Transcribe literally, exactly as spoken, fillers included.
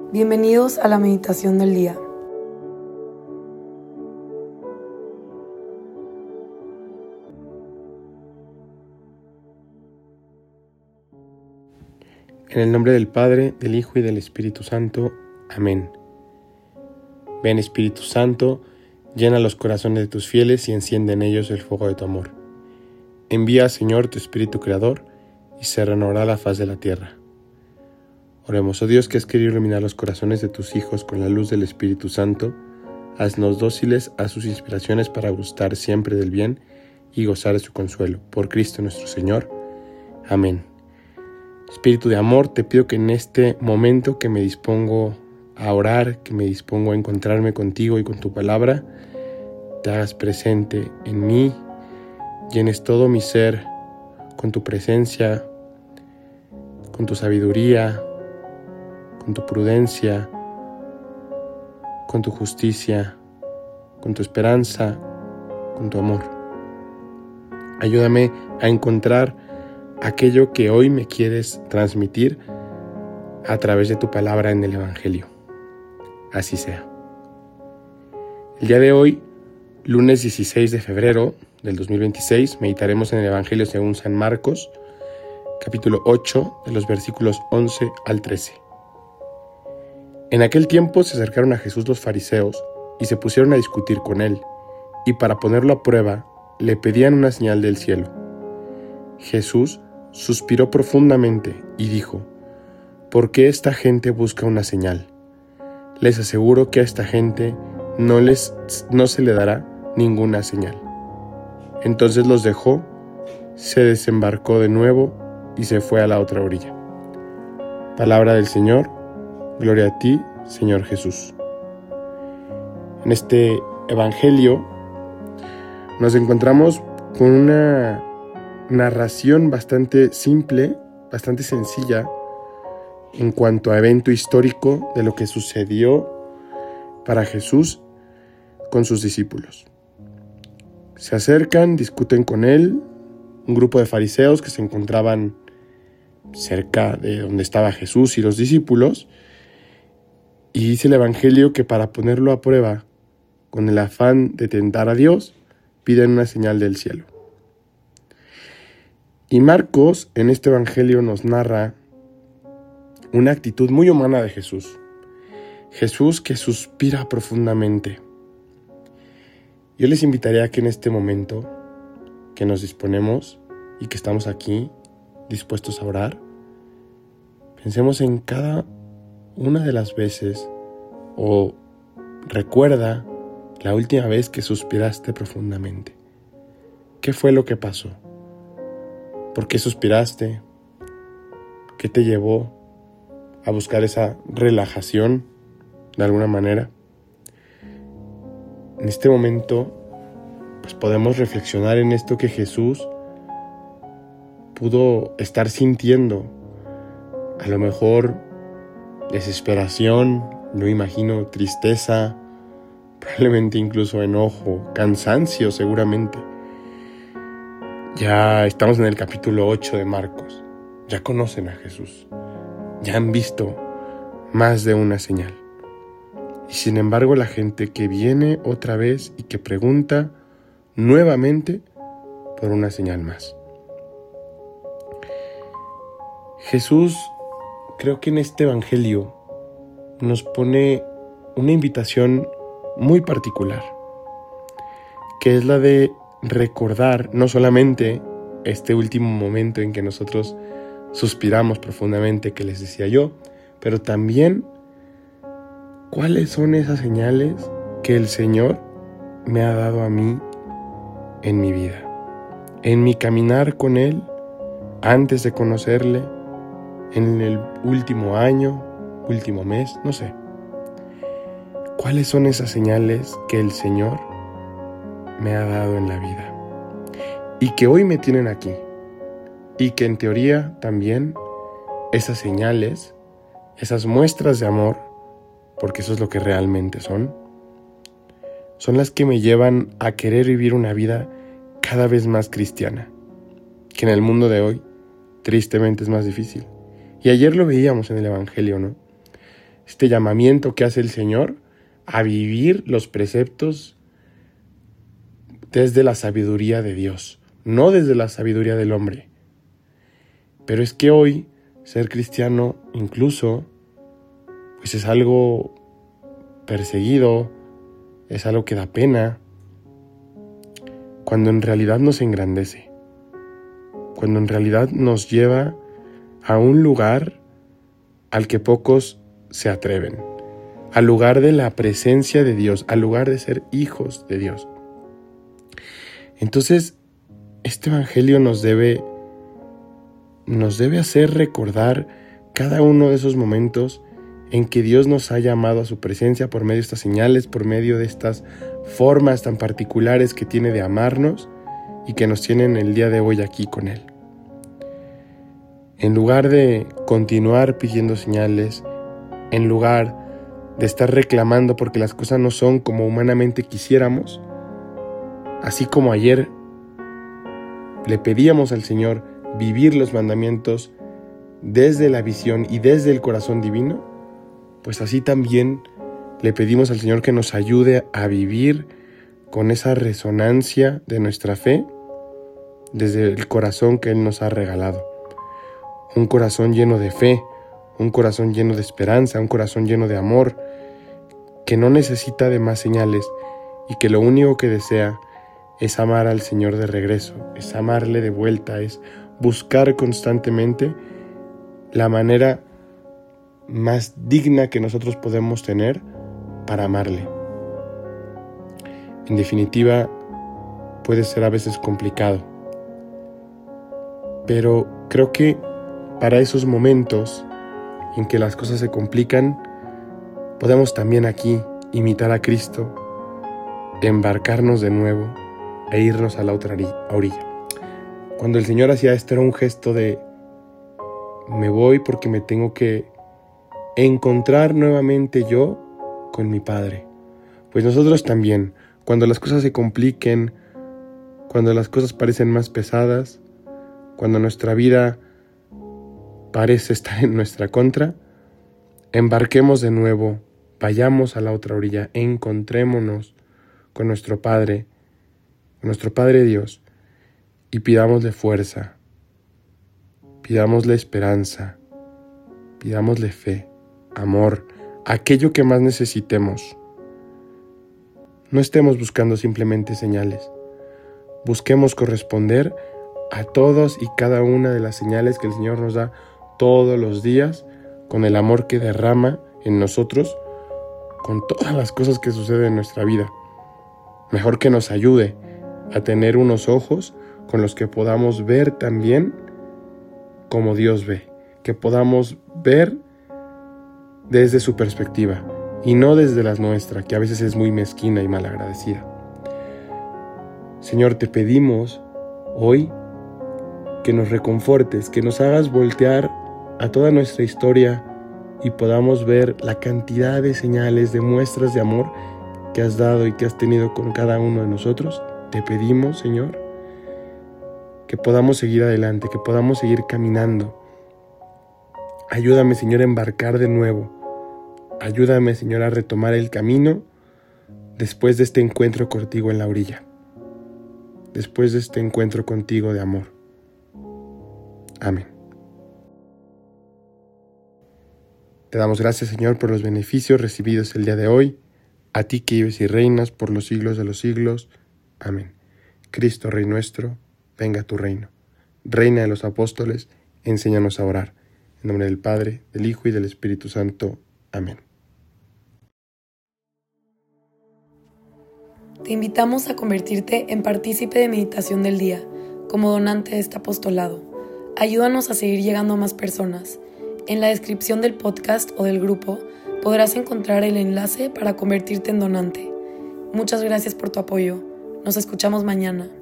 Bienvenidos a la meditación del día. En el nombre del Padre, del Hijo y del Espíritu Santo. Amén. Ven, Espíritu Santo, llena los corazones de tus fieles y enciende en ellos el fuego de tu amor. Envía, Señor, tu Espíritu Creador, y se renovará la faz de la tierra. Oremos, oh Dios, que has querido iluminar los corazones de tus hijos con la luz del Espíritu Santo. Haznos dóciles a sus inspiraciones para gustar siempre del bien y gozar de su consuelo. Por Cristo nuestro Señor. Amén. Espíritu de amor, te pido que en este momento que me dispongo a orar, que me dispongo a encontrarme contigo y con tu palabra, te hagas presente en mí, llenes todo mi ser con tu presencia, con tu sabiduría, con tu prudencia, con tu justicia, con tu esperanza, con tu amor. Ayúdame a encontrar aquello que hoy me quieres transmitir a través de tu palabra en el Evangelio. Así sea. El día de hoy, lunes dieciséis de febrero del dos mil veintiséis, meditaremos en el Evangelio según San Marcos, capítulo ocho, de los versículos once al trece. En aquel tiempo se acercaron a Jesús los fariseos y se pusieron a discutir con él, y para ponerlo a prueba, le pedían una señal del cielo. Jesús suspiró profundamente y dijo: ¿Por qué esta gente busca una señal? Les aseguro que a esta gente no, les, no se le dará ninguna señal. Entonces los dejó, se desembarcó de nuevo y se fue a la otra orilla. Palabra del Señor, gloria a ti, Señor Jesús. En este Evangelio nos encontramos con una narración bastante simple, bastante sencilla en cuanto a evento histórico de lo que sucedió para Jesús con sus discípulos. Se acercan, discuten con él, un grupo de fariseos que se encontraban cerca de donde estaba Jesús y los discípulos, y dice el Evangelio que para ponerlo a prueba, con el afán de tentar a Dios, piden una señal del cielo. Y Marcos en este Evangelio nos narra una actitud muy humana de Jesús. Jesús que suspira profundamente. Yo les invitaría a que en este momento que nos disponemos y que estamos aquí dispuestos a orar, pensemos en cada una de las veces, o recuerda la última vez que suspiraste profundamente. ¿Qué fue lo que pasó? ¿Por qué suspiraste? ¿Qué te llevó a buscar esa relajación de alguna manera? En este momento, pues podemos reflexionar en esto que Jesús pudo estar sintiendo. A lo mejor desesperación, no imagino, tristeza, probablemente incluso enojo, cansancio seguramente. Ya estamos en el capítulo ocho de Marcos. Ya conocen a Jesús. Ya han visto más de una señal. Y sin embargo, la gente que viene otra vez y que pregunta nuevamente por una señal más. Jesús, creo que en este Evangelio nos pone una invitación muy particular, que es la de recordar no solamente este último momento en que nosotros suspiramos profundamente, que les decía yo, pero también cuáles son esas señales que el Señor me ha dado a mí en mi vida, en mi caminar con Él, antes de conocerle, en el último año, último mes, no sé. ¿Cuáles son esas señales que el Señor me ha dado en la vida y que hoy me tienen aquí? Y que en teoría también esas señales, esas muestras de amor, porque eso es lo que realmente son, son las que me llevan a querer vivir una vida cada vez más cristiana, que en el mundo de hoy tristemente es más difícil. Y ayer lo veíamos en el Evangelio, ¿no? este llamamiento que hace el Señor a vivir los preceptos desde la sabiduría de Dios, no desde la sabiduría del hombre. Pero es que hoy ser cristiano incluso pues es algo perseguido, es algo que da pena, cuando en realidad nos engrandece, cuando en realidad nos lleva a un lugar al que pocos se atreven, al lugar de la presencia de Dios, al lugar de ser hijos de Dios. Entonces, este evangelio nos debe, nos debe hacer recordar cada uno de esos momentos en que Dios nos ha llamado a su presencia por medio de estas señales, por medio de estas formas tan particulares que tiene de amarnos y que nos tienen el día de hoy aquí con Él. En lugar de continuar pidiendo señales, en lugar de estar reclamando porque las cosas no son como humanamente quisiéramos, así como ayer le pedíamos al Señor vivir los mandamientos desde la visión y desde el corazón divino, pues así también le pedimos al Señor que nos ayude a vivir con esa resonancia de nuestra fe desde el corazón que Él nos ha regalado. Un corazón lleno de fe, un corazón lleno de esperanza, un corazón lleno de amor, que no necesita de más señales y que lo único que desea es amar al Señor de regreso, es amarle de vuelta, es buscar constantemente la manera más digna que nosotros podemos tener para amarle. En definitiva, puede ser a veces complicado, pero creo que para esos momentos en que las cosas se complican, podemos también aquí imitar a Cristo, embarcarnos de nuevo e irnos a la otra orilla. Cuando el Señor hacía esto era un gesto de me voy porque me tengo que encontrar nuevamente yo con mi Padre. Pues nosotros también, cuando las cosas se compliquen, cuando las cosas parecen más pesadas, cuando nuestra vida parece estar en nuestra contra, embarquemos de nuevo, vayamos a la otra orilla, encontrémonos con nuestro Padre, con nuestro Padre Dios, y pidámosle fuerza, pidámosle esperanza, pidámosle fe, amor, aquello que más necesitemos. No estemos buscando simplemente señales. Busquemos corresponder a todas y cada una de las señales que el Señor nos da todos los días, con el amor que derrama en nosotros, con todas las cosas que suceden en nuestra vida. Mejor que nos ayude a tener unos ojos con los que podamos ver también como Dios ve, que podamos ver desde su perspectiva y no desde la nuestra, que a veces es muy mezquina y malagradecida. Señor, te pedimos hoy que nos reconfortes, que nos hagas voltear a toda nuestra historia y podamos ver la cantidad de señales, de muestras de amor que has dado y que has tenido con cada uno de nosotros. Te pedimos, Señor, que podamos seguir adelante, que podamos seguir caminando. Ayúdame, Señor, a embarcar de nuevo. Ayúdame, Señor, a retomar el camino después de este encuentro contigo en la orilla. Después de este encuentro contigo de amor. Amén. Te damos gracias, Señor, por los beneficios recibidos el día de hoy. A ti que vives y reinas por los siglos de los siglos. Amén. Cristo, Rey nuestro, venga a tu reino. Reina de los apóstoles, enséñanos a orar. En nombre del Padre, del Hijo y del Espíritu Santo. Amén. Te invitamos a convertirte en partícipe de Meditación del Día, como donante de este apostolado. Ayúdanos a seguir llegando a más personas. En la descripción del podcast o del grupo podrás encontrar el enlace para convertirte en donante. Muchas gracias por tu apoyo. Nos escuchamos mañana.